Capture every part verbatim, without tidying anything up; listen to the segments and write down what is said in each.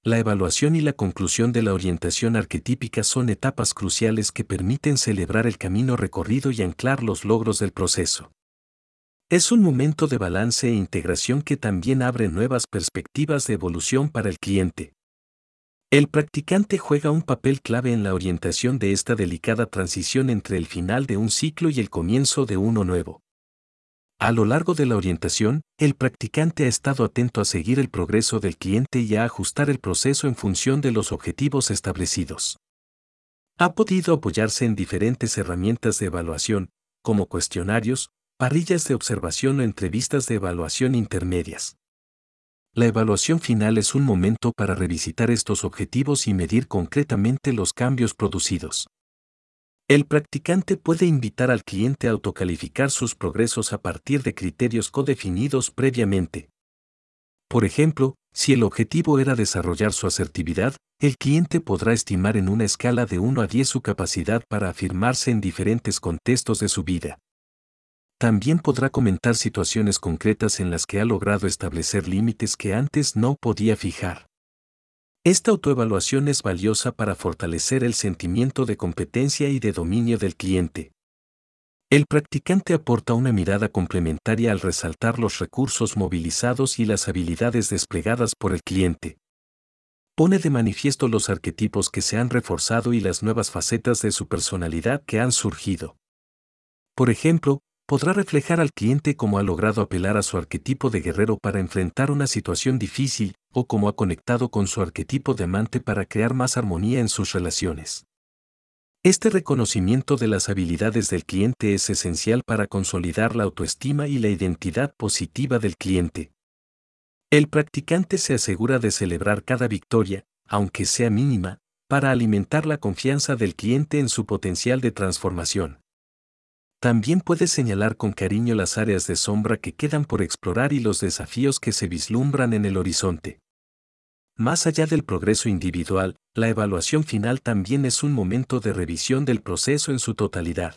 La evaluación y la conclusión de la orientación arquetípica son etapas cruciales que permiten celebrar el camino recorrido y anclar los logros del proceso. Es un momento de balance e integración que también abre nuevas perspectivas de evolución para el cliente. El practicante juega un papel clave en la orientación de esta delicada transición entre el final de un ciclo y el comienzo de uno nuevo. A lo largo de la orientación, el practicante ha estado atento a seguir el progreso del cliente y a ajustar el proceso en función de los objetivos establecidos. Ha podido apoyarse en diferentes herramientas de evaluación, como cuestionarios, parrillas de observación o entrevistas de evaluación intermedias. La evaluación final es un momento para revisitar estos objetivos y medir concretamente los cambios producidos. El practicante puede invitar al cliente a autocalificar sus progresos a partir de criterios codefinidos previamente. Por ejemplo, si el objetivo era desarrollar su asertividad, el cliente podrá estimar en una escala de uno a diez su capacidad para afirmarse en diferentes contextos de su vida. También podrá comentar situaciones concretas en las que ha logrado establecer límites que antes no podía fijar. Esta autoevaluación es valiosa para fortalecer el sentimiento de competencia y de dominio del cliente. El practicante aporta una mirada complementaria al resaltar los recursos movilizados y las habilidades desplegadas por el cliente. Pone de manifiesto los arquetipos que se han reforzado y las nuevas facetas de su personalidad que han surgido. Por ejemplo, podrá reflejar al cliente cómo ha logrado apelar a su arquetipo de guerrero para enfrentar una situación difícil, o cómo ha conectado con su arquetipo de amante para crear más armonía en sus relaciones. Este reconocimiento de las habilidades del cliente es esencial para consolidar la autoestima y la identidad positiva del cliente. El practicante se asegura de celebrar cada victoria, aunque sea mínima, para alimentar la confianza del cliente en su potencial de transformación. También puede señalar con cariño las áreas de sombra que quedan por explorar y los desafíos que se vislumbran en el horizonte. Más allá del progreso individual, la evaluación final también es un momento de revisión del proceso en su totalidad.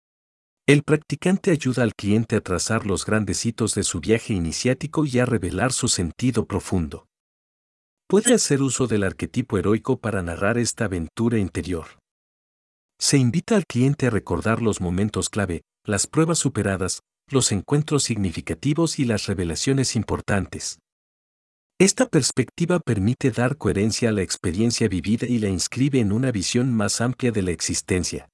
El practicante ayuda al cliente a trazar los grandes hitos de su viaje iniciático y a revelar su sentido profundo. Puede hacer uso del arquetipo heroico para narrar esta aventura interior. Se invita al cliente a recordar los momentos clave, las pruebas superadas, los encuentros significativos y las revelaciones importantes. Esta perspectiva permite dar coherencia a la experiencia vivida y la inscribe en una visión más amplia de la existencia.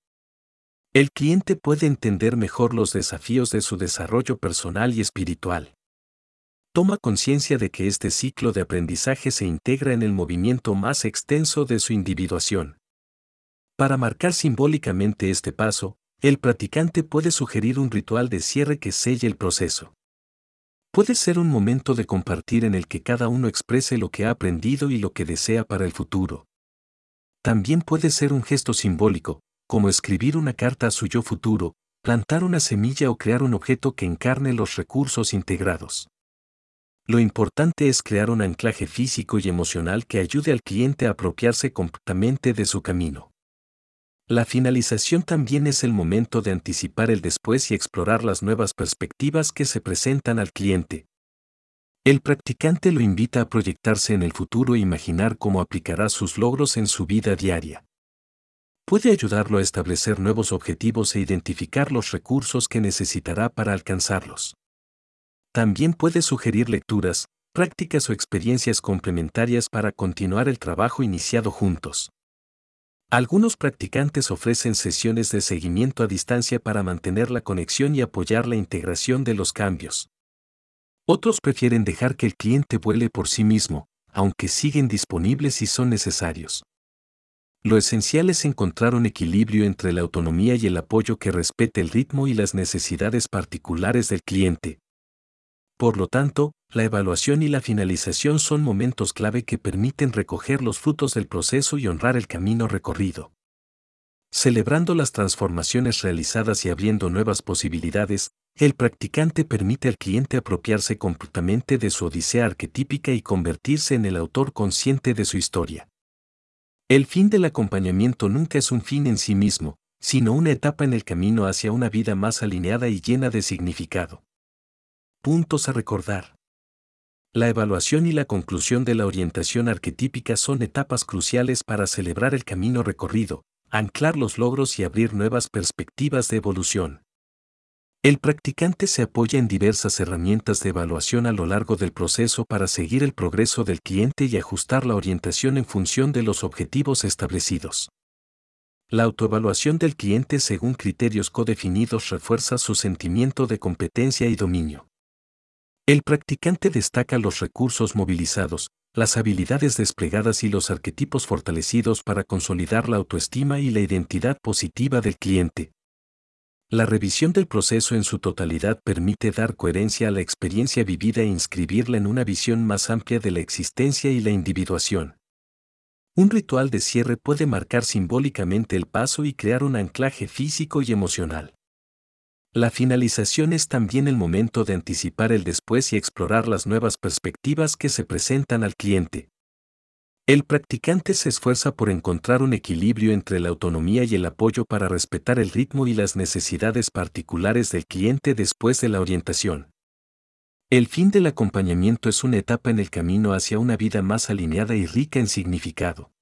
El cliente puede entender mejor los desafíos de su desarrollo personal y espiritual. Toma conciencia de que este ciclo de aprendizaje se integra en el movimiento más extenso de su individuación. Para marcar simbólicamente este paso, el practicante puede sugerir un ritual de cierre que selle el proceso. Puede ser un momento de compartir en el que cada uno exprese lo que ha aprendido y lo que desea para el futuro. También puede ser un gesto simbólico, como escribir una carta a su yo futuro, plantar una semilla o crear un objeto que encarne los recursos integrados. Lo importante es crear un anclaje físico y emocional que ayude al cliente a apropiarse completamente de su camino. La finalización también es el momento de anticipar el después y explorar las nuevas perspectivas que se presentan al cliente. El practicante lo invita a proyectarse en el futuro e imaginar cómo aplicará sus logros en su vida diaria. Puede ayudarlo a establecer nuevos objetivos e identificar los recursos que necesitará para alcanzarlos. También puede sugerir lecturas, prácticas o experiencias complementarias para continuar el trabajo iniciado juntos. Algunos practicantes ofrecen sesiones de seguimiento a distancia para mantener la conexión y apoyar la integración de los cambios. Otros prefieren dejar que el cliente vuele por sí mismo, aunque siguen disponibles si son necesarios. Lo esencial es encontrar un equilibrio entre la autonomía y el apoyo que respete el ritmo y las necesidades particulares del cliente. Por lo tanto, la evaluación y la finalización son momentos clave que permiten recoger los frutos del proceso y honrar el camino recorrido. Celebrando las transformaciones realizadas y abriendo nuevas posibilidades, el practicante permite al cliente apropiarse completamente de su odisea arquetípica y convertirse en el autor consciente de su historia. El fin del acompañamiento nunca es un fin en sí mismo, sino una etapa en el camino hacia una vida más alineada y llena de significado. Puntos a recordar. La evaluación y la conclusión de la orientación arquetípica son etapas cruciales para celebrar el camino recorrido, anclar los logros y abrir nuevas perspectivas de evolución. El practicante se apoya en diversas herramientas de evaluación a lo largo del proceso para seguir el progreso del cliente y ajustar la orientación en función de los objetivos establecidos. La autoevaluación del cliente según criterios codefinidos refuerza su sentimiento de competencia y dominio. El practicante destaca los recursos movilizados, las habilidades desplegadas y los arquetipos fortalecidos para consolidar la autoestima y la identidad positiva del cliente. La revisión del proceso en su totalidad permite dar coherencia a la experiencia vivida e inscribirla en una visión más amplia de la existencia y la individuación. Un ritual de cierre puede marcar simbólicamente el paso y crear un anclaje físico y emocional. La finalización es también el momento de anticipar el después y explorar las nuevas perspectivas que se presentan al cliente. El practicante se esfuerza por encontrar un equilibrio entre la autonomía y el apoyo para respetar el ritmo y las necesidades particulares del cliente después de la orientación. El fin del acompañamiento es una etapa en el camino hacia una vida más alineada y rica en significado.